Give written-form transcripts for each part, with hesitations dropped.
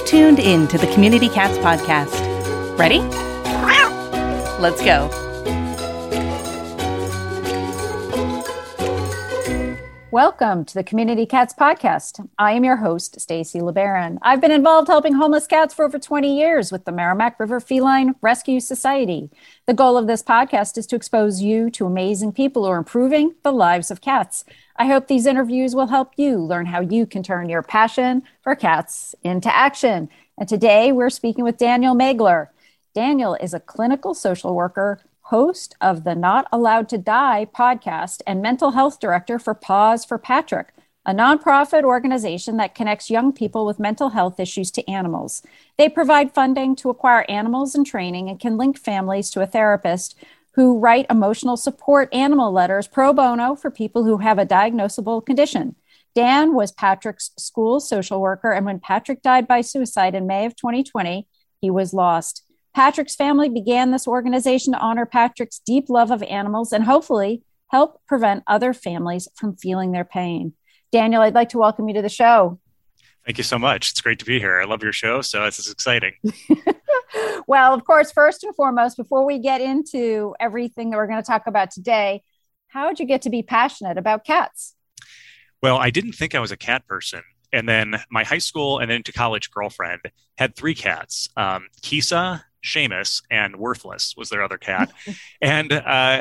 tuned in to the Community Cats podcast. Ready? Let's go. Welcome to the Community Cats podcast. I am your host, Stacy LeBaron. I've been involved helping homeless cats for over 20 years with the Merrimack River Feline Rescue Society. The goal of this podcast is to expose you to amazing people who are improving the lives of cats. I hope these interviews will help you learn how you can turn your passion for cats into action. And today we're speaking with Daniel Magler. Daniel is a clinical social worker, host of the Not Allowed to Die podcast, and mental health director for Paws for Patrick, a nonprofit organization that connects young people with mental health issues to animals. They provide funding to acquire animals and training and can link families to a therapist who write emotional support animal letters pro bono for people who have a diagnosable condition. Dan was Patrick's school social worker, and when Patrick died by suicide in May of 2020, he was lost. Patrick's family began this organization to honor Patrick's deep love of animals and hopefully help prevent other families from feeling their pain. Daniel, I'd like to welcome you to the show. Thank you so much. It's great to be here. I love your show, so this is exciting. Well, of course, first and foremost, before we get into everything that we're going to talk about today, how did you get to be passionate about cats? Well, I didn't think I was a cat person. And then my high school and then to college girlfriend had 3 cats, Kisa, Seamus, and Worthless was their other cat. And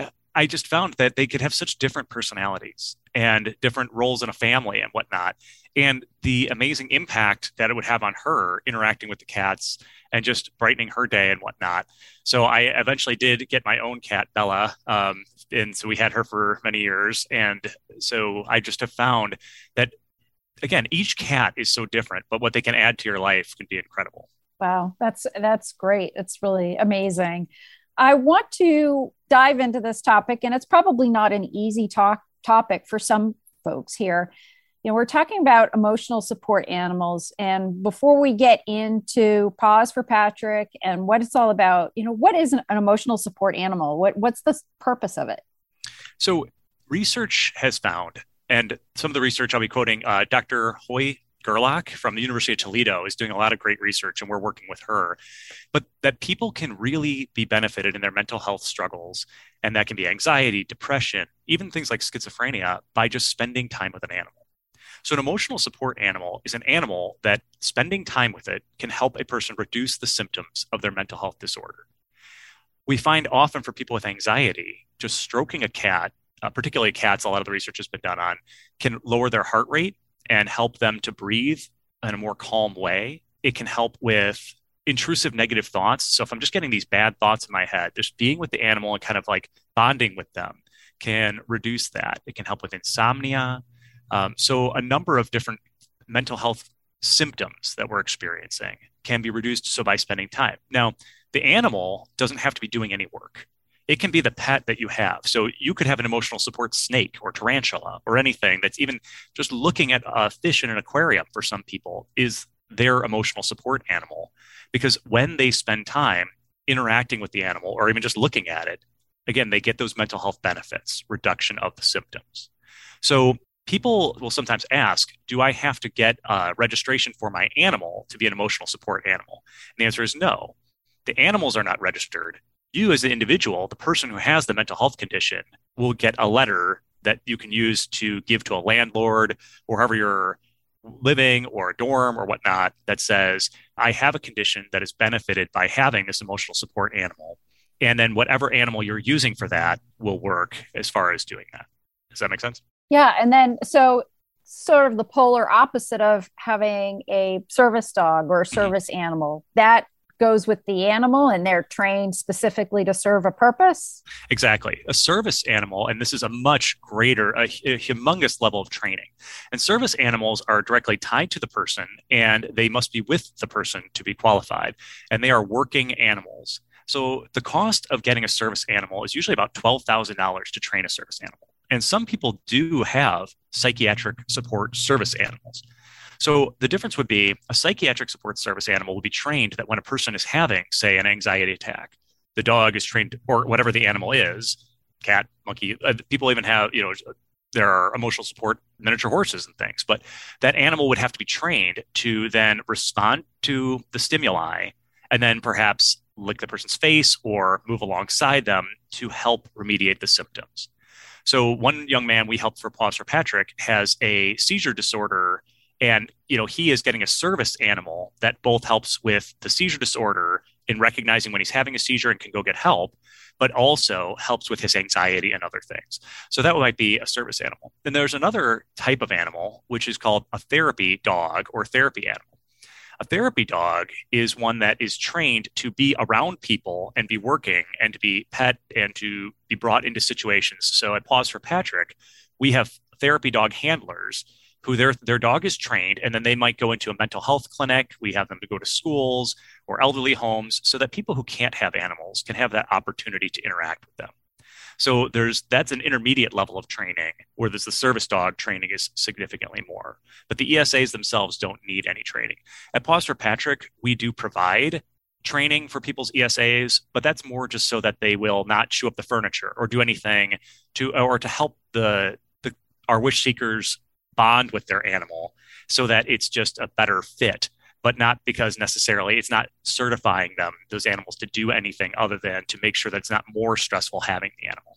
I just found that they could have such different personalities and different roles in a family and whatnot. And the amazing impact that it would have on her interacting with the cats and just brightening her day and whatnot. So I eventually did get my own cat, Bella. And so we had her for many years. And so I just have found that, again, each cat is so different, but what they can add to your life can be incredible. Wow, that's great. It's really amazing. I want to dive into this topic, and it's probably not an easy topic for some folks here. You know, we're talking about emotional support animals, and before we get into Paws for Patrick and what it's all about, you know, what is an emotional support animal? What's the purpose of it? So research has found, and some of the research I'll be quoting, Dr. Hoy Gerlach from the University of Toledo is doing a lot of great research, and we're working with her, but that people can really be benefited in their mental health struggles. And that can be anxiety, depression, even things like schizophrenia by just spending time with an animal. So an emotional support animal is an animal that spending time with it can help a person reduce the symptoms of their mental health disorder. We find often for people with anxiety, just stroking a cat, particularly cats, a lot of the research has been done on, can lower their heart rate and help them to breathe in a more calm way. It can help with intrusive negative thoughts. So if I'm just getting these bad thoughts in my head, just being with the animal and kind of like bonding with them can reduce that. It can help with insomnia. So a number of different mental health symptoms that we're experiencing can be reduced so by spending time. Now, the animal doesn't have to be doing any work. It can be the pet that you have. So you could have an emotional support snake or tarantula or anything that's even just looking at a fish in an aquarium for some people is their emotional support animal. Because when they spend time interacting with the animal or even just looking at it, again, they get those mental health benefits, reduction of the symptoms. So people will sometimes ask, do I have to get registration for my animal to be an emotional support animal? And the answer is no. The animals are not registered. You as an individual, the person who has the mental health condition, will get a letter that you can use to give to a landlord or wherever you're living or a dorm or whatnot that says, I have a condition that is benefited by having this emotional support animal. And then whatever animal you're using for that will work as far as doing that. Does that make sense? Yeah. And then so sort of the polar opposite of having a service dog or a service animal, that goes with the animal and they're trained specifically to serve a purpose? Exactly. A service animal, and this is a much greater, a humongous level of training. And service animals are directly tied to the person and they must be with the person to be qualified. And they are working animals. So the cost of getting a service animal is usually about $12,000 to train a service animal. And some people do have psychiatric support service animals. So the difference would be a psychiatric support service animal will be trained that when a person is having, say, an anxiety attack, the dog is trained, or whatever the animal is, cat, monkey, people even have, there are emotional support miniature horses and things. But that animal would have to be trained to then respond to the stimuli and then perhaps lick the person's face or move alongside them to help remediate the symptoms. So one young man we helped for Paws for Patrick has a seizure disorder, and he is getting a service animal that both helps with the seizure disorder in recognizing when he's having a seizure and can go get help, but also helps with his anxiety and other things. So that might be a service animal. Then there's another type of animal, which is called a therapy dog or therapy animal. A therapy dog is one that is trained to be around people and be working and to be pet and to be brought into situations. So at Paws for Patrick, we have therapy dog handlers who their dog is trained, and then they might go into a mental health clinic. We have them to go to schools or elderly homes so that people who can't have animals can have that opportunity to interact with them. So that's an intermediate level of training, where the service dog training is significantly more. But the ESAs themselves don't need any training. At Paws for Patrick, we do provide training for people's ESAs, but that's more just so that they will not chew up the furniture or do anything to help our wish seekers bond with their animal so that it's just a better fit, but not because necessarily it's not certifying those animals to do anything other than to make sure that it's not more stressful having the animal.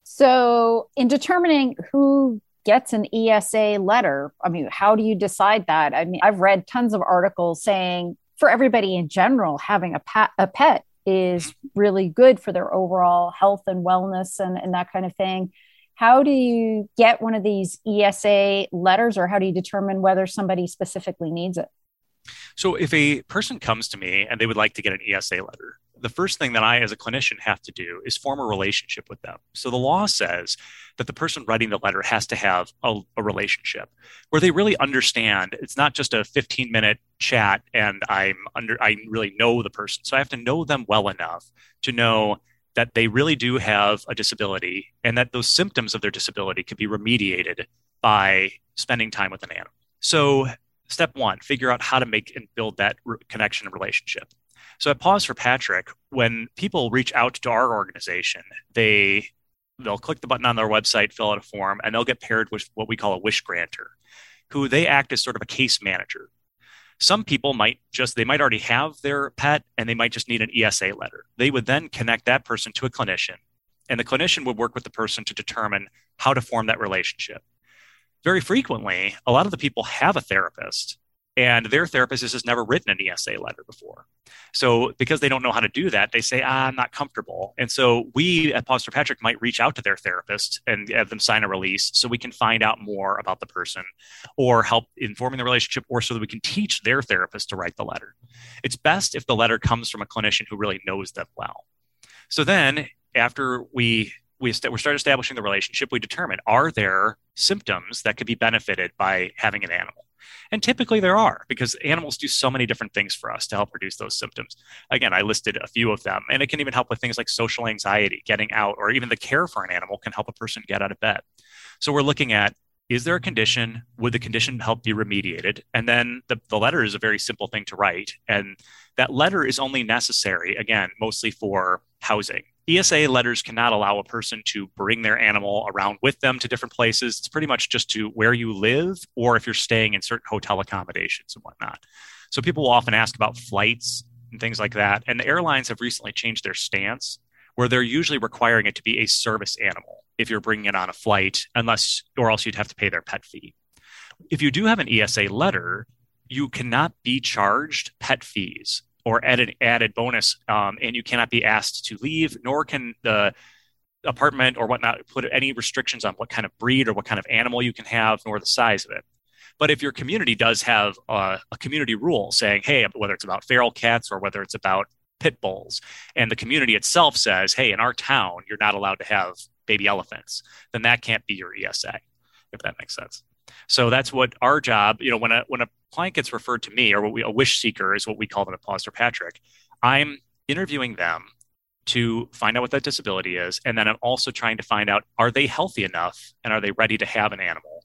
So in determining who gets an ESA letter, how do you decide that? I've read tons of articles saying for everybody in general, having a pet is really good for their overall health and wellness and that kind of thing. How do you get one of these ESA letters, or how do you determine whether somebody specifically needs it? So if a person comes to me and they would like to get an ESA letter, the first thing that I, as a clinician, have to do is form a relationship with them. So the law says that the person writing the letter has to have a relationship where they really understand. It's not just a 15-minute chat and I really know the person. So I have to know them well enough to know that they really do have a disability and that those symptoms of their disability could be remediated by spending time with an animal. So step one, figure out how to make and build that connection and relationship. So at Paws for Patrick, when people reach out to our organization, they'll click the button on their website, fill out a form, and they'll get paired with what we call a wish granter, who they act as sort of a case manager. Some people might already have their pet and they might just need an ESA letter. They would then connect that person to a clinician, and the clinician would work with the person to determine how to form that relationship. Very frequently, a lot of the people have a therapist, and their therapist has just never written an ESA letter before. So because they don't know how to do that, they say, I'm not comfortable. And so we at Paws for Patrick might reach out to their therapist and have them sign a release so we can find out more about the person or help informing the relationship, or so that we can teach their therapist to write the letter. It's best if the letter comes from a clinician who really knows them well. So then after we start establishing the relationship, we determine, are there symptoms that could be benefited by having an animal? And typically there are, because animals do so many different things for us to help reduce those symptoms. Again, I listed a few of them, and it can even help with things like social anxiety, getting out, or even the care for an animal can help a person get out of bed. So we're looking at, is there a condition? Would the condition help be remediated? And then the letter is a very simple thing to write. And that letter is only necessary, again, mostly for housing. ESA letters cannot allow a person to bring their animal around with them to different places. It's pretty much just to where you live, or if you're staying in certain hotel accommodations and whatnot. So people will often ask about flights and things like that. And the airlines have recently changed their stance, where they're usually requiring it to be a service animal if you're bringing it on a flight, or else you'd have to pay their pet fee. If you do have an ESA letter, you cannot be charged pet fees or added bonus, and you cannot be asked to leave, nor can the apartment or whatnot put any restrictions on what kind of breed or what kind of animal you can have, nor the size of it. But if your community does have a community rule saying, hey, whether it's about feral cats or whether it's about pit bulls, and the community itself says, hey, in our town, you're not allowed to have baby elephants, then that can't be your ESA, if that makes sense. So that's what our job, when a client gets referred to me, or a wish seeker is what we call them at Paws for Patrick, I'm interviewing them to find out what that disability is. And then I'm also trying to find out, are they healthy enough and are they ready to have an animal?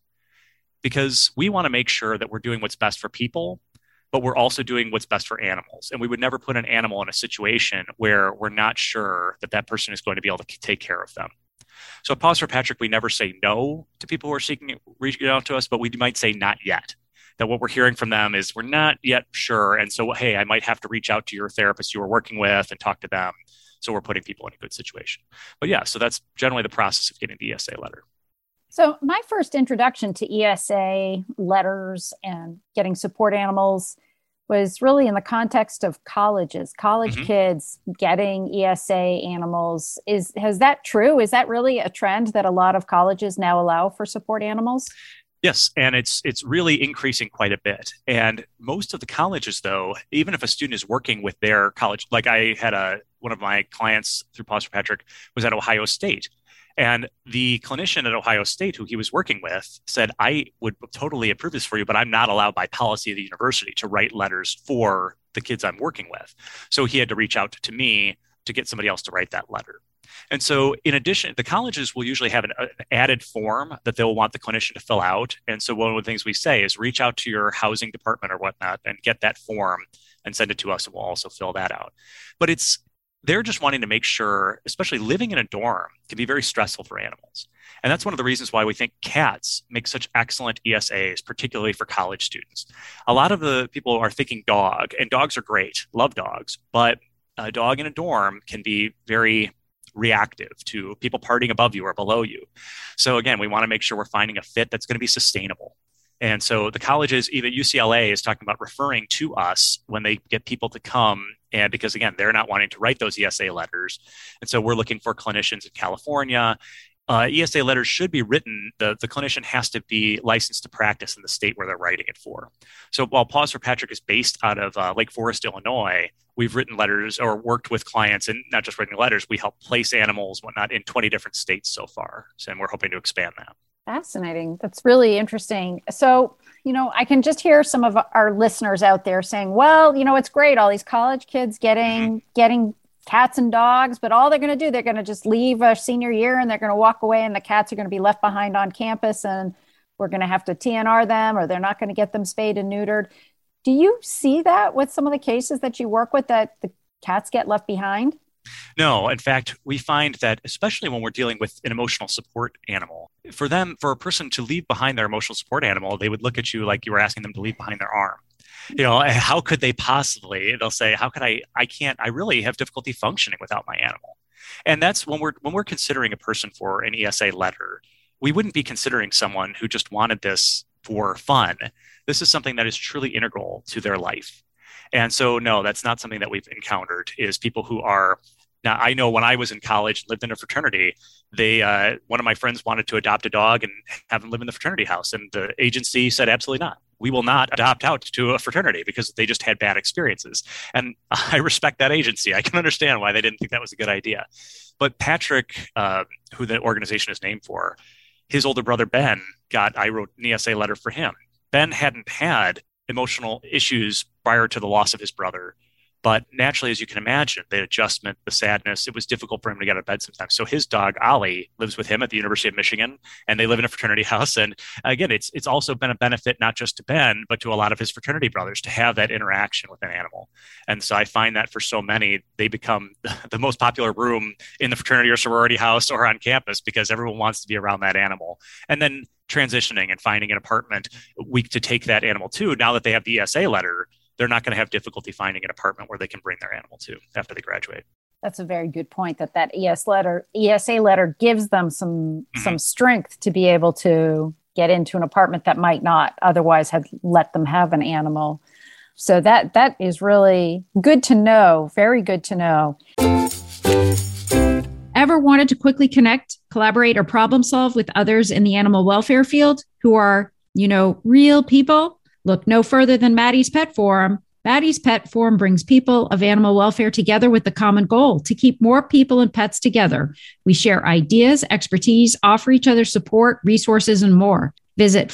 Because we want to make sure that we're doing what's best for people, but we're also doing what's best for animals. And we would never put an animal in a situation where we're not sure that that person is going to be able to take care of them. So at Paws for Patrick, we never say no to people who are reaching out to us, but we might say not yet. That what we're hearing from them is we're not yet sure. And so, hey, I might have to reach out to your therapist you were working with and talk to them. So we're putting people in a good situation. But yeah, so that's generally the process of getting the ESA letter. So my first introduction to ESA letters and getting support animals was really in the context of colleges, college kids getting ESA animals. Is that true? Is that really a trend that a lot of colleges now allow for support animals? Yes, and it's really increasing quite a bit. And most of the colleges, though, even if a student is working with their college, like I had one of my clients through Paws for Patrick was at Ohio State. And the clinician at Ohio State who he was working with said, I would totally approve this for you, but I'm not allowed by policy of the university to write letters for the kids I'm working with. So he had to reach out to me to get somebody else to write that letter. And so in addition, the colleges will usually have an added form that they'll want the clinician to fill out. And so one of the things we say is reach out to your housing department or whatnot and get that form and send it to us, and we'll also fill that out. But they're just wanting to make sure, especially living in a dorm can be very stressful for animals. And that's one of the reasons why we think cats make such excellent ESAs, particularly for college students. A lot of the people are thinking dog, and dogs are great, love dogs, but a dog in a dorm can be very reactive to people partying above you or below you. So again, we want to make sure we're finding a fit that's going to be sustainable. And so the colleges, even UCLA is talking about referring to us when they get people to come. And because again, they're not wanting to write those ESA letters. And so we're looking for clinicians in California. ESA letters should be written. The clinician has to be licensed to practice in the state where they're writing it for. So while Paws for Patrick is based out of Lake Forest, Illinois, we've written letters or worked with clients, and not just writing letters, we help place animals, whatnot, in 20 different states so far. And we're hoping to expand that. Fascinating. That's really interesting. So, I can just hear some of our listeners out there saying, well, it's great. All these college kids getting cats and dogs, but all they're going to do, they're going to just leave a senior year and they're going to walk away and the cats are going to be left behind on campus and we're going to have to TNR them, or they're not going to get them spayed and neutered. Do you see that with some of the cases that you work with, that the cats get left behind? No, in fact, we find that especially when we're dealing with an emotional support animal, for a person to leave behind their emotional support animal, they would look at you like you were asking them to leave behind their arm. How could they possibly? They'll say, how could I really have difficulty functioning without my animal. And that's when we're considering a person for an ESA letter, we wouldn't be considering someone who just wanted this for fun. This is something that is truly integral to their life. And so, no, that's not something that we've encountered, is people who are. Now, I know when I was in college and lived in a fraternity, one of my friends wanted to adopt a dog and have him live in the fraternity house. And the agency said, absolutely not. We will not adopt out to a fraternity because they just had bad experiences. And I respect that agency. I can understand why they didn't think that was a good idea. But Patrick, who the organization is named for, his older brother, Ben, I wrote an ESA letter for him. Ben hadn't had emotional issues prior to the loss of his brother. But naturally, as you can imagine, the adjustment, the sadness, it was difficult for him to get out of bed sometimes. So his dog, Ollie, lives with him at the University of Michigan, and they live in a fraternity house. And again, it's also been a benefit not just to Ben, but to a lot of his fraternity brothers to have that interaction with an animal. And so I find that for so many, they become the most popular room in the fraternity or sorority house or on campus because everyone wants to be around that animal. And then transitioning and finding an apartment to take that animal to, now that they have the ESA letter, they're not going to have difficulty finding an apartment where they can bring their animal to after they graduate. That's a very good point, that ESA letter gives them some strength to be able to get into an apartment that might not otherwise have let them have an animal. So that is really good to know. Very good to know. Ever wanted to quickly connect, collaborate, or problem solve with others in the animal welfare field who are, real people? Look no further than Maddie's Pet Forum. Maddie's Pet Forum brings people of animal welfare together with the common goal to keep more people and pets together. We share ideas, expertise, offer each other support, resources, and more. Visit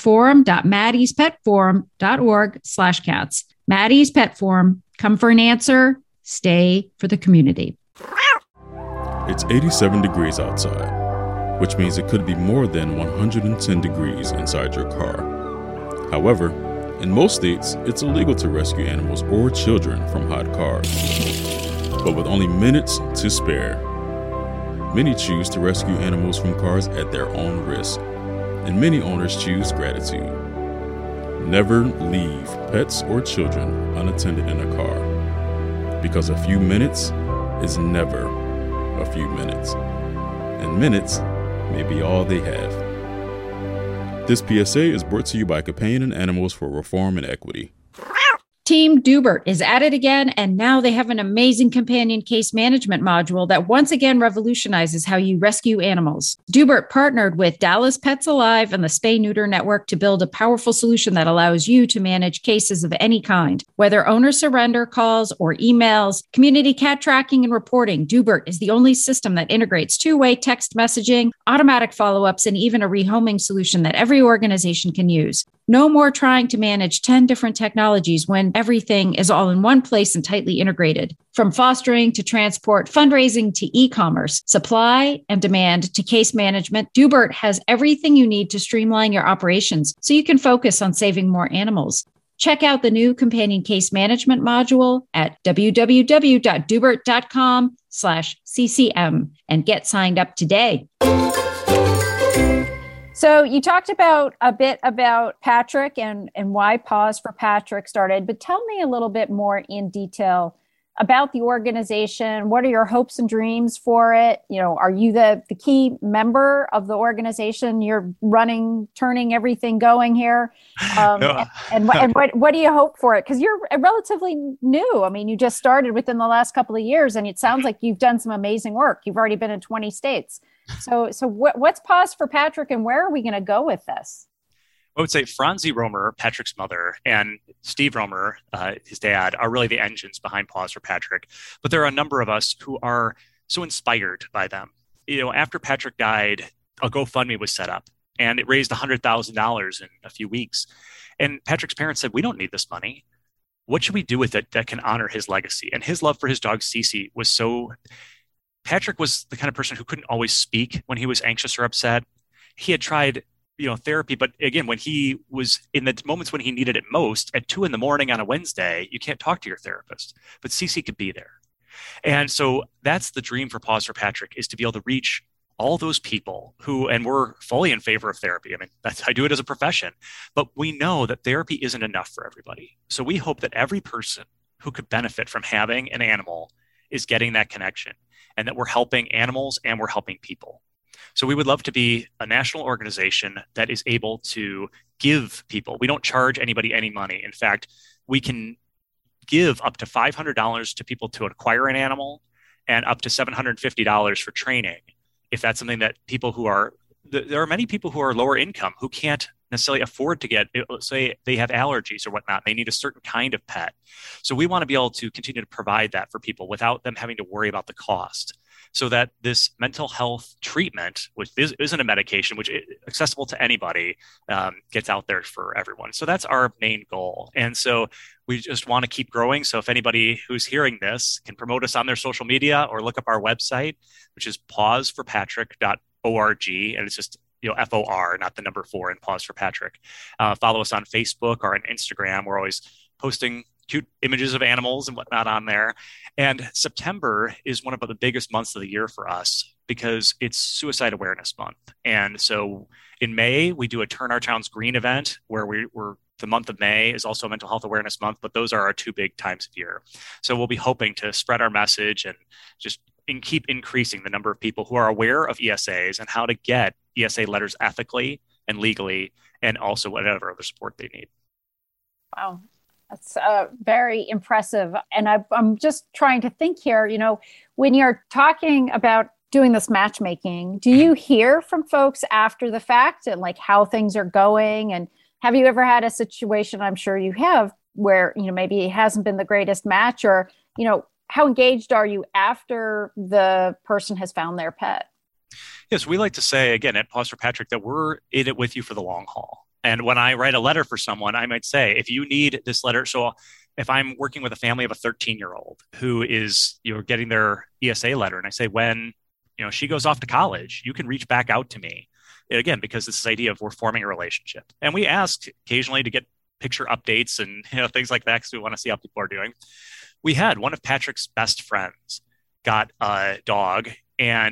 forum.maddie'spetforum.org/cats. Maddie's Pet Forum. Come for an answer. Stay for the community. It's 87 degrees outside, which means it could be more than 110 degrees inside your car. However, in most states, it's illegal to rescue animals or children from hot cars. But with only minutes to spare, Many choose to rescue animals from cars at their own risk, and many owners choose gratitude. Never leave pets or children unattended in a car, because a few minutes is never a few minutes, and minutes may be all they have. This PSA is brought to you by Companion Animals for Reform and Equity. Team Dubert is at it again, and now they have an amazing companion case management module that once again revolutionizes how you rescue animals. Dubert partnered with Dallas Pets Alive and the Spay Neuter Network to build a powerful solution that allows you to manage cases of any kind, whether owner surrender calls or emails, community cat tracking and reporting. Dubert is the only system that integrates two-way text messaging, automatic follow-ups, and even a rehoming solution that every organization can use. No more trying to manage 10 different technologies when everything is all in one place and tightly integrated. From fostering to transport, fundraising to e-commerce, supply and demand to case management, Dubert has everything you need to streamline your operations so you can focus on saving more animals. Check out the new companion case management module at www.dubert.com/CCM and get signed up today. So you talked a bit about Patrick and why Paws for Patrick started, but tell me a little bit more in detail about the organization. What are your hopes and dreams for it? You know, are you the key member of the organization? You're running, turning everything going here. No. And what do you hope for it? Because you're relatively new. I mean, you just started within the last couple of years, and it sounds like you've done some amazing work. You've already been in 20 states. So what's Paws for Patrick, and where are we going to go with this? I would say Franzi Romer, Patrick's mother, and Steve Romer, his dad, are really the engines behind Paws for Patrick. But there are a number of us who are so inspired by them. You know, after Patrick died, a GoFundMe was set up, and it raised $100,000 in a few weeks. And Patrick's parents said, "We don't need this money. What should we do with it that can honor his legacy?" And his love for his dog, Cece, was so... Patrick was the kind of person who couldn't always speak when he was anxious or upset. He had tried, therapy, but again, when he was in the moments when he needed it most, at 2 a.m. on a Wednesday, you can't talk to your therapist, but Cece could be there. And so that's the dream for Paws for Patrick, is to be able to reach all those people who, and we're fully in favor of therapy. I mean, I do it as a profession, but we know that therapy isn't enough for everybody. So we hope that every person who could benefit from having an animal is getting that connection, and that we're helping animals and we're helping people. So we would love to be a national organization that is able to give people. We don't charge anybody any money. In fact, we can give up to $500 to people to acquire an animal, and up to $750 for training. If that's something that there are many people who are lower income who can't necessarily afford to get, say they have allergies or whatnot, they need a certain kind of pet. So we want to be able to continue to provide that for people without them having to worry about the cost, so that this mental health treatment, which isn't a medication, which is accessible to anybody, gets out there for everyone. So that's our main goal. And so we just want to keep growing. So if anybody who's hearing this can promote us on their social media or look up our website, which is pawsforpatrick.org, and it's just FOR, not the number 4 in Paws for Patrick. Follow us on Facebook or on Instagram. We're always posting cute images of animals and whatnot on there. And September is one of the biggest months of the year for us because it's Suicide Awareness Month. And so in May, we do a Turn Our Towns Green event where the month of May is also Mental Health Awareness Month, but those are our 2 big times of year. So we'll be hoping to spread our message and just keep increasing the number of people who are aware of ESAs and how to get ESA letters ethically and legally, and also whatever other support they need. Wow. That's very impressive. And I'm just trying to think here, when you're talking about doing this matchmaking, do you hear from folks after the fact and like how things are going? And have you ever had a situation, I'm sure you have, where, maybe it hasn't been the greatest match, or, how engaged are you after the person has found their pet? Yes, we like to say, again, at Paws for Patrick, that we're in it with you for the long haul. And when I write a letter for someone, I might say, if you need this letter, so if I'm working with a family of a 13-year-old who is, getting their ESA letter, and I say, when, she goes off to college, you can reach back out to me. Again, because it's this idea of we're forming a relationship. And we ask occasionally to get picture updates and things like that, because we want to see how people are doing. We had one of Patrick's best friends got a dog, and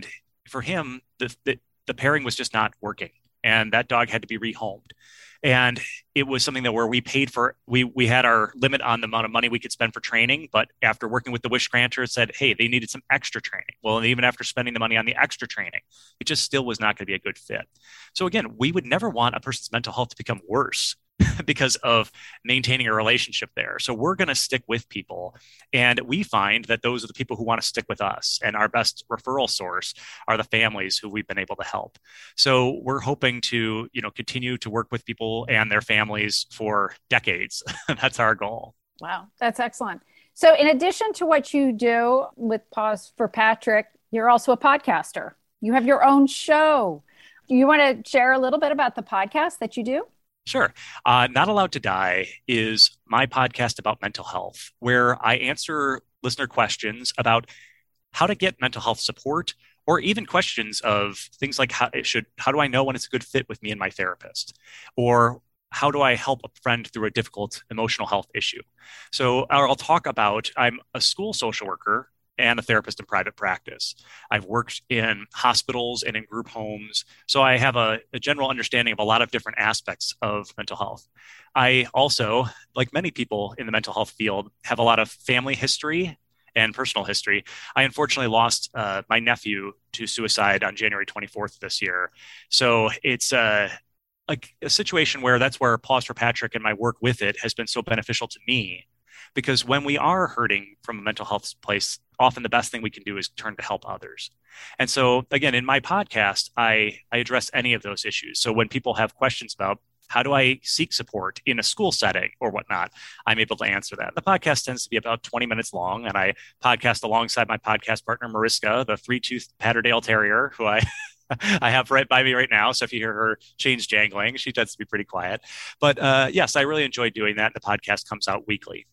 for him, the pairing was just not working, and that dog had to be rehomed. And it was something that where we paid for, we had our limit on the amount of money we could spend for training. But after working with the wish grantor, it said, hey, they needed some extra training. Well, and even after spending the money on the extra training, it just still was not going to be a good fit. So again, we would never want a person's mental health to become worse because of maintaining a relationship there. So we're going to stick with people. And we find that those are the people who want to stick with us. And our best referral source are the families who we've been able to help. So we're hoping to, continue to work with people and their families for decades. That's our goal. Wow, that's excellent. So in addition to what you do with Paws for Patrick, you're also a podcaster. You have your own show. Do you want to share a little bit about the podcast that you do? Sure. Not Allowed to Die is my podcast about mental health, where I answer listener questions about how to get mental health support, or even questions of things like how do I know when it's a good fit with me and my therapist? Or how do I help a friend through a difficult emotional health issue? So I'll talk about, I'm a school social worker and a therapist in private practice. I've worked in hospitals and in group homes. So I have a general understanding of a lot of different aspects of mental health. I also, like many people in the mental health field, have a lot of family history and personal history. I unfortunately lost my nephew to suicide on January 24th this year. So it's a situation where that's where Paws for Patrick and my work with it has been so beneficial to me. Because when we are hurting from a mental health place, often the best thing we can do is turn to help others. And so, again, in my podcast, I address any of those issues. So when people have questions about how do I seek support in a school setting or whatnot, I'm able to answer that. The podcast tends to be about 20 minutes long, and I podcast alongside my podcast partner, Mariska, the three-toothed Patterdale Terrier, who I have right by me right now. So if you hear her chains jangling, she tends to be pretty quiet. But yes, I really enjoy doing that. The podcast comes out weekly.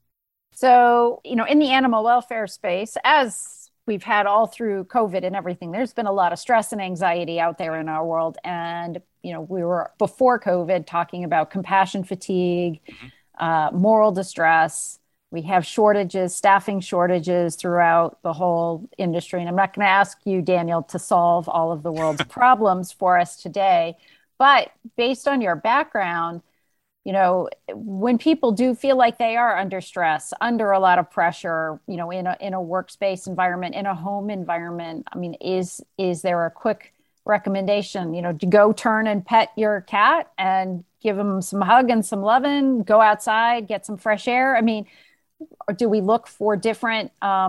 So, in the animal welfare space, as we've had all through COVID and everything, there's been a lot of stress and anxiety out there in our world. And, we were before COVID talking about compassion fatigue, moral distress. We have shortages, staffing shortages throughout the whole industry. And I'm not going to ask you, Daniel, to solve all of the world's problems for us today. But based on your background, when people do feel like they are under stress, under a lot of pressure, in a workspace environment, in a home environment, I mean, is there a quick recommendation, to go turn and pet your cat and give him some hug and some loving, go outside, get some fresh air? I mean, or do we look for different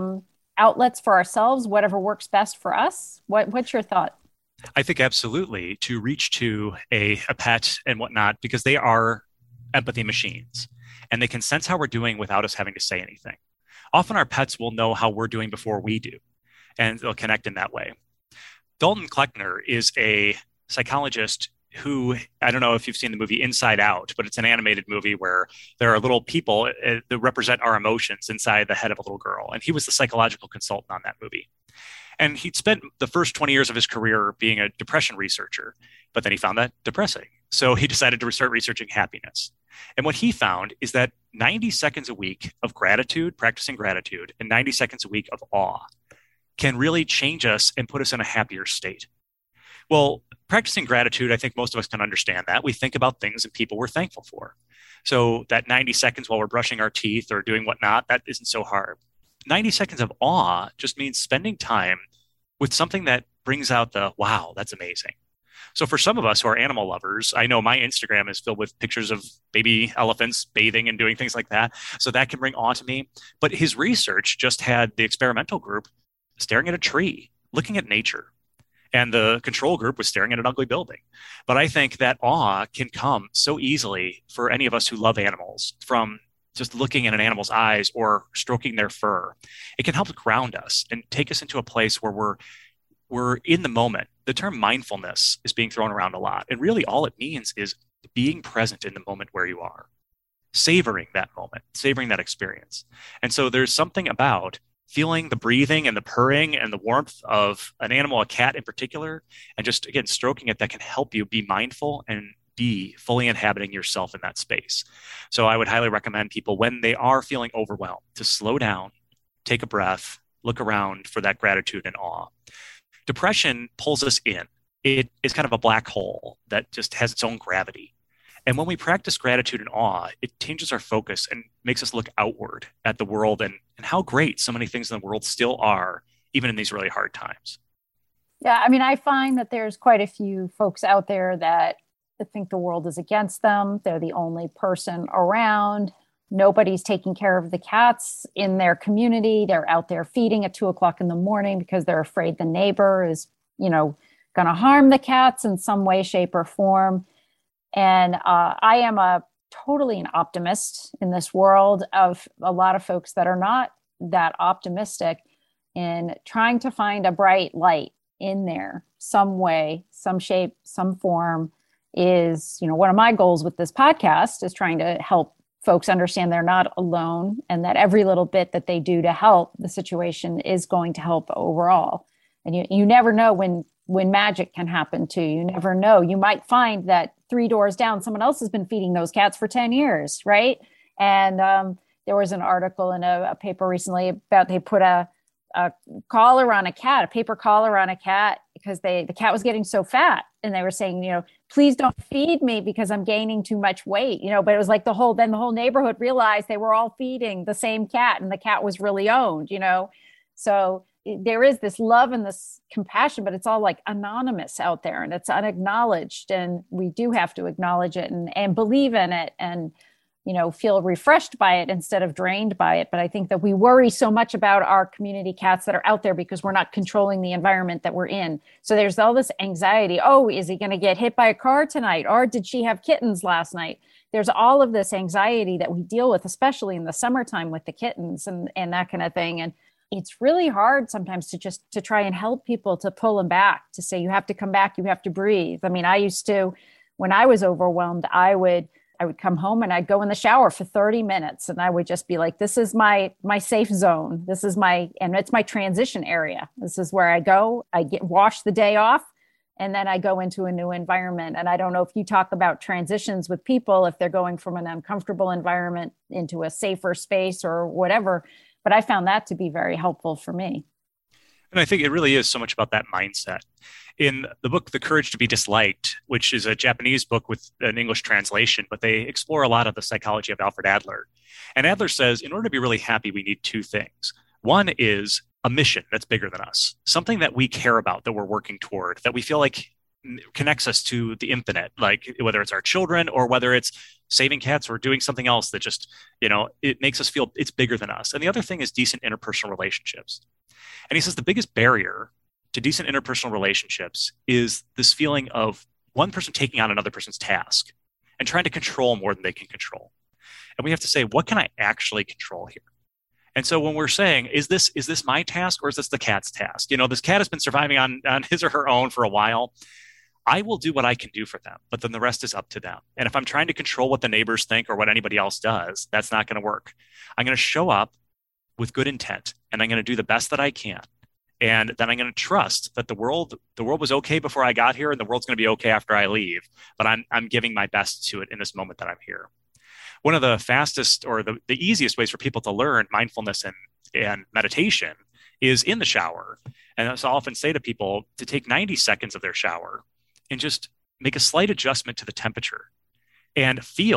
outlets for ourselves, whatever works best for us? What's your thought? I think absolutely to reach to a pet and whatnot, because they are empathy machines, and they can sense how we're doing without us having to say anything. Often our pets will know how we're doing before we do, and they'll connect in that way. Dalton Kleckner is a psychologist who, I don't know if you've seen the movie Inside Out, but it's an animated movie where there are little people that represent our emotions inside the head of a little girl. And he was the psychological consultant on that movie. And he'd spent the first 20 years of his career being a depression researcher, but then he found that depressing. So he decided to start researching happiness. And what he found is that 90 seconds a week of gratitude, practicing gratitude, and 90 seconds a week of awe can really change us and put us in a happier state. Well, practicing gratitude, I think most of us can understand that. We think about things and people we're thankful for. So that 90 seconds while we're brushing our teeth or doing whatnot, that isn't so hard. 90 seconds of awe just means spending time with something that brings out the, wow, that's amazing. So for some of us who are animal lovers, I know my Instagram is filled with pictures of baby elephants bathing and doing things like that. So that can bring awe to me. But his research just had the experimental group staring at a tree, looking at nature. And the control group was staring at an ugly building. But I think that awe can come so easily for any of us who love animals from just looking at an animal's eyes or stroking their fur. It can help ground us and take us into a place where we're in the moment. The term mindfulness is being thrown around a lot. And really all it means is being present in the moment where you are, savoring that moment, savoring that experience. And so there's something about feeling the breathing and the purring and the warmth of an animal, a cat in particular, and just, again, stroking it that can help you be mindful and be fully inhabiting yourself in that space. So I would highly recommend people, when they are feeling overwhelmed, to slow down, take a breath, look around for that gratitude and awe. Depression pulls us in. It is kind of a black hole that just has its own gravity. And when we practice gratitude and awe, it changes our focus and makes us look outward at the world and how great so many things in the world still are, even in these really hard times. Yeah, I mean, I find that there's quite a few folks out there that think the world is against them. They're the only person around. Nobody's taking care of the cats in their community. They're out there feeding at 2:00 in the morning because they're afraid the neighbor is, going to harm the cats in some way, shape, or form. And I am totally an optimist in this world of a lot of folks that are not that optimistic in trying to find a bright light in there some way, some shape, some form is, one of my goals with this podcast is trying to help folks understand they're not alone and that every little bit that they do to help the situation is going to help overall. And you never know when magic can happen too. You never know. You might find that 3 doors down, someone else has been feeding those cats for 10 years, right? And there was an article in a paper recently about they put a collar on a cat, a paper collar on a cat, because the cat was getting so fat. And they were saying, please don't feed me because I'm gaining too much weight, but it was like the whole neighborhood realized they were all feeding the same cat and the cat was really owned, So there is this love and this compassion, but it's all like anonymous out there and it's unacknowledged. And we do have to acknowledge it and believe in it and, feel refreshed by it instead of drained by it. But I think that we worry so much about our community cats that are out there because we're not controlling the environment that we're in. So there's all this anxiety. Oh, is he going to get hit by a car tonight? Or did she have kittens last night? There's all of this anxiety that we deal with, especially in the summertime with the kittens and that kind of thing. And it's really hard sometimes to try and help people to pull them back, to say, you have to come back, you have to breathe. I mean, I used to, when I was overwhelmed, I would come home and I'd go in the shower for 30 minutes and I would just be like, this is my safe zone. This is and it's my transition area. This is where I go, wash the day off, and then I go into a new environment. And I don't know if you talk about transitions with people, if they're going from an uncomfortable environment into a safer space or whatever, but I found that to be very helpful for me. And I think it really is so much about that mindset. In the book, The Courage to be Disliked, which is a Japanese book with an English translation, but they explore a lot of the psychology of Alfred Adler. And Adler says, in order to be really happy, we need 2 things. One is a mission that's bigger than us, something that we care about, that we're working toward, that we feel like connects us to the infinite, like whether it's our children or whether it's saving cats or doing something else that just, it makes us feel it's bigger than us. And the other thing is decent interpersonal relationships. And he says the biggest barrier to decent interpersonal relationships is this feeling of one person taking on another person's task and trying to control more than they can control. And we have to say, what can I actually control here? And so when we're saying, is this my task or is this the cat's task? This cat has been surviving on his or her own for a while. I will do what I can do for them, but then the rest is up to them. And if I'm trying to control what the neighbors think or what anybody else does, that's not going to work. I'm going to show up with good intent and I'm going to do the best that I can. And then I'm going to trust that the world was okay before I got here and the world's going to be okay after I leave. But I'm giving my best to it in this moment that I'm here. One of the fastest or the easiest ways for people to learn mindfulness and meditation is in the shower. And so I often say to people to take 90 seconds of their shower and just make a slight adjustment to the temperature and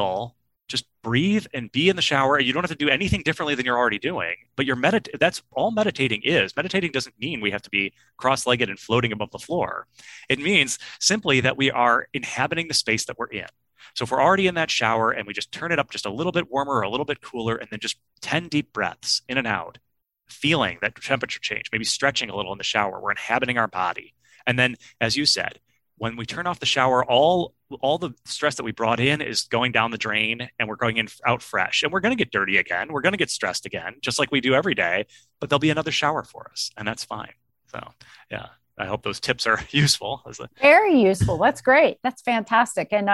just breathe and be in the shower. You don't have to do anything differently than you're already doing, but that's all meditating is. Meditating doesn't mean we have to be cross-legged and floating above the floor. It means simply that we are inhabiting the space that we're in. So if we're already in that shower and we just turn it up just a little bit warmer or a little bit cooler, and then just 10 deep breaths in and out, feeling that temperature change, maybe stretching a little in the shower, we're inhabiting our body. And then, as you said, when we turn off the shower, all the stress that we brought in is going down the drain and we're going out fresh. And we're going to get dirty again. We're going to get stressed again, just like we do every day, but there'll be another shower for us and that's fine. So yeah, I hope those tips are useful. Very useful. That's great. That's fantastic. And,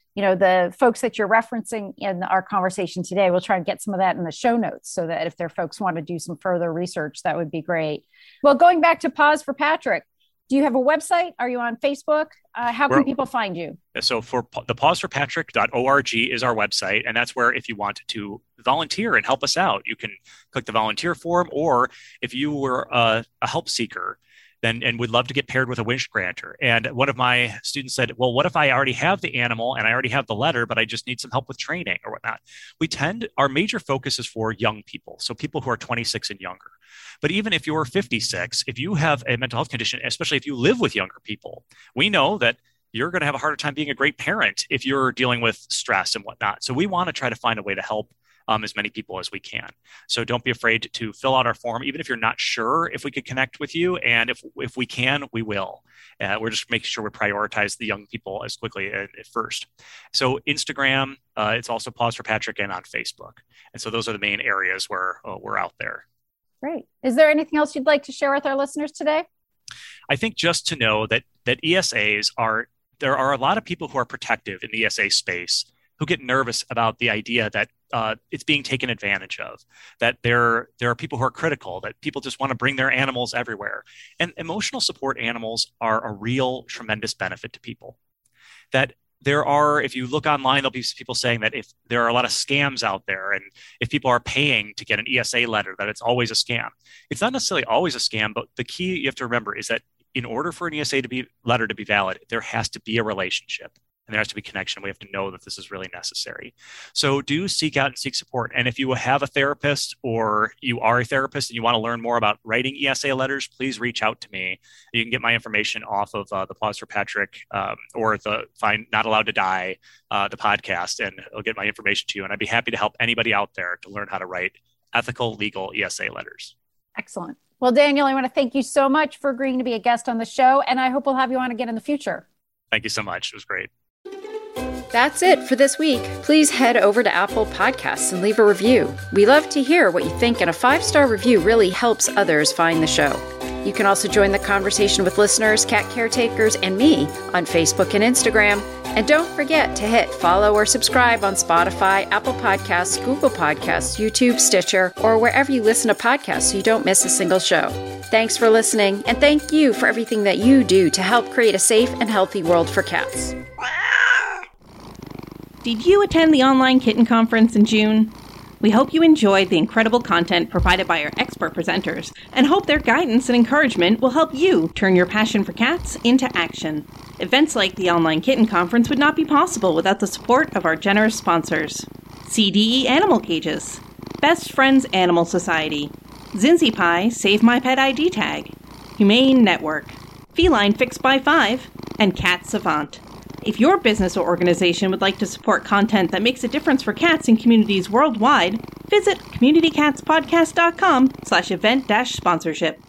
the folks that you're referencing in our conversation today, we'll try and get some of that in the show notes so that if their folks want to do some further research, that would be great. Well, going back to Pause for Patrick, do you have a website? Are you on Facebook? How can people find you? So for the pauseforpatrick.org is our website. And that's where if you want to volunteer and help us out, you can click the volunteer form. Or if you were a help seeker, and would love to get paired with a wish granter. And one of my students said, well, what if I already have the animal and I already have the letter, but I just need some help with training or whatnot? Our major focus is for young people. So people who are 26 and younger. But even if you're 56, if you have a mental health condition, especially if you live with younger people, we know that you're going to have a harder time being a great parent if you're dealing with stress and whatnot. So we want to try to find a way to help as many people as we can. So don't be afraid to fill out our form, even if you're not sure if we could connect with you. And if we can, we will. We're just making sure we prioritize the young people as quickly at first. So Instagram, it's also Pause for Patrick, and on Facebook. And so those are the main areas where we're out there. Great. Is there anything else you'd like to share with our listeners today? I think just to know that ESAs there are a lot of people who are protective in the ESA space who get nervous about the idea that it's being taken advantage of, that there are people who are critical, that people just want to bring their animals everywhere. And emotional support animals are a real tremendous benefit to people. That if you look online, there'll be people saying that if there are a lot of scams out there, and if people are paying to get an ESA letter, that it's always a scam. It's not necessarily always a scam, but the key you have to remember is that in order for an ESA letter to be valid, there has to be a relationship. And there has to be connection. We have to know that this is really necessary. So do seek out and seek support. And if you have a therapist or you are a therapist and you want to learn more about writing ESA letters, please reach out to me. You can get my information off of the Pause for Patrick or the Find Not Allowed to Die, the podcast, and I'll get my information to you. And I'd be happy to help anybody out there to learn how to write ethical, legal ESA letters. Excellent. Well, Daniel, I want to thank you so much for agreeing to be a guest on the show. And I hope we'll have you on again in the future. Thank you so much. It was great. That's it for this week. Please head over to Apple Podcasts and leave a review. We love to hear what you think, and a 5-star review really helps others find the show. You can also join the conversation with listeners, cat caretakers, and me on Facebook and Instagram. And don't forget to hit follow or subscribe on Spotify, Apple Podcasts, Google Podcasts, YouTube, Stitcher, or wherever you listen to podcasts so you don't miss a single show. Thanks for listening, and thank you for everything that you do to help create a safe and healthy world for cats. Did you attend the online kitten conference in June? We hope you enjoyed the incredible content provided by our expert presenters and hope their guidance and encouragement will help you turn your passion for cats into action. Events like the online kitten conference would not be possible without the support of our generous sponsors. CDE Animal Cages, Best Friends Animal Society, Zinzi Pie Save My Pet ID Tag, Humane Network, Feline Fix by 5, and Cat Savant. If your business or organization would like to support content that makes a difference for cats in communities worldwide, visit communitycatspodcast.com/event-sponsorship.